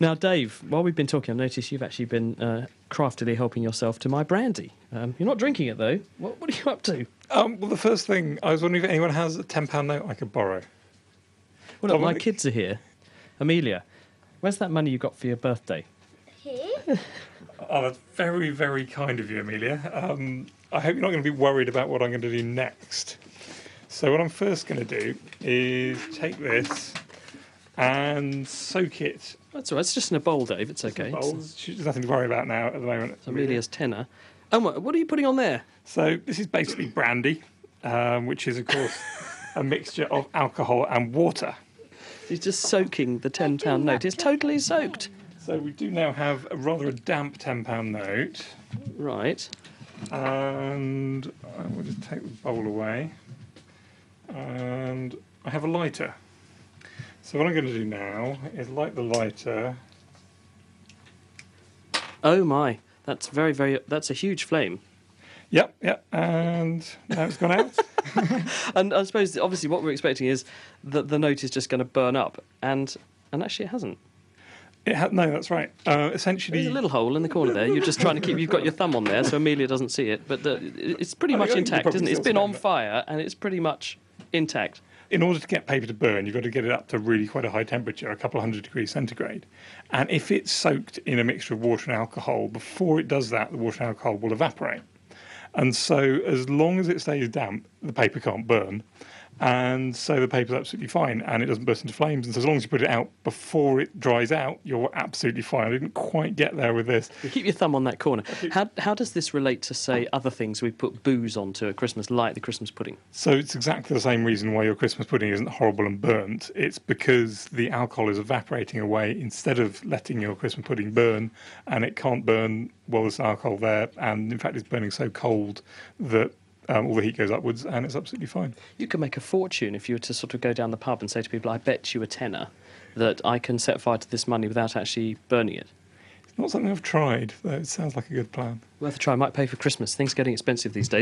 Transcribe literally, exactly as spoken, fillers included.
Now, Dave, while we've been talking, I've noticed you've actually been uh, craftily helping yourself to my brandy. Um, you're not drinking it, though. What, what are you up to? Um, well, the first thing, I was wondering if anyone has a ten pound note I could borrow. Well, look, I my want- kids are here. Amelia, where's that money you got for your birthday? Here? Oh, that's very, very kind of you, Amelia. Um, I hope you're not going to be worried about what I'm going to do next. So what I'm first going to do is take this and soak it. That's all right. It's just in a bowl, Dave. It's okay. in It's, bowls. There's nothing to worry about now at the moment. it's Amelia's tenner. Oh, what, what are you putting on there? So this is basically brandy, um, which is, of course, a mixture of alcohol and water. He's just soaking the ten pound note. It's totally soaked. So we do now have a rather a damp ten pound note. Right. And I will just take the bowl away. And I have a lighter. So what I'm going to do now is light the lighter. Oh, my. That's very, very... That's a huge flame. Yep, yep. And now it's gone out. And I suppose, obviously, what we're expecting is that the note is just going to burn up. And and actually, it hasn't. It ha- no, that's right. Uh, essentially, There's a little hole in the corner there. You're just trying to keep... You've got your thumb on there so Amelia doesn't see it. But uh, it's pretty I much think you intact, probably isn't it? It's still been on smell it. fire and it's pretty much intact. in order to get paper to burn, you've got to get it up to really quite a high temperature, a couple of hundred degrees centigrade. And if it's soaked in a mixture of water and alcohol, before it does that, the water and alcohol will evaporate. And so as long as it stays damp, the paper can't burn. And so the paper's absolutely fine and it doesn't burst into flames. And so as long as you put it out before it dries out, you're absolutely fine. I didn't quite get there with this. You keep your thumb on that corner. How, how does this relate to, say, other things we put booze onto at Christmas, like the Christmas pudding? So it's exactly the same reason why your Christmas pudding isn't horrible and burnt. It's because the alcohol is evaporating away instead of letting your Christmas pudding burn, and it can't burn while there's alcohol there. And in fact, it's burning so cold that Um, all the heat goes upwards, and it's absolutely fine. You could make a fortune if you were to sort of go down the pub and say to people, I bet you a tenner that I can set fire to this money without actually burning it. It's not something I've tried, though it sounds like a good plan. Worth a try. Might pay for Christmas. Things are getting expensive these days.